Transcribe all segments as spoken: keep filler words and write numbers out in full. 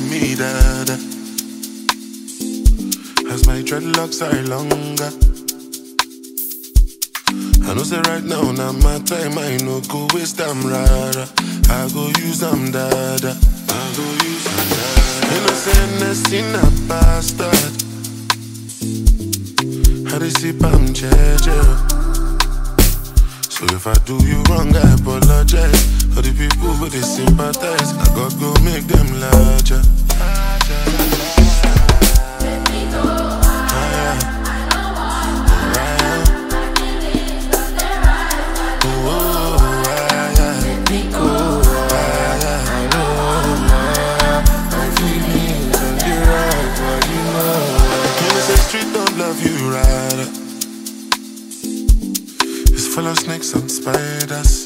me, dada. As my dreadlocks are longer. I know say right now, now my time, I no go waste them, rara. I go use them, dada. I go use them, dada. Innocentness in a bastard. How they sip, I'm jeje. So if I do you wrong, I apologize. For the people who they sympathize, I gotta go make them larger. Full of snakes and spiders.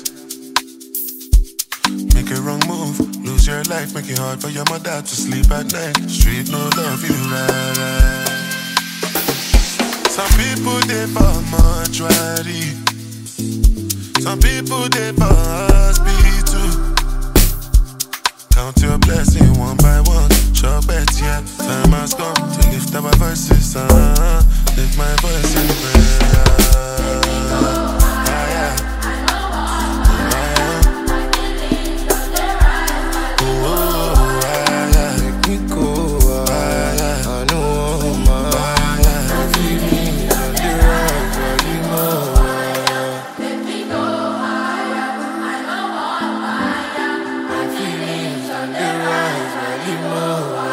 Make a wrong move, lose your life. Make it hard for your mother to sleep at night. Street no love you right. Some people they for mortuary. Some people they for hospital. Count your blessing one by one. Sure bet yeah, time has come to lift our voices. Uh, lift my voice in prayer. More.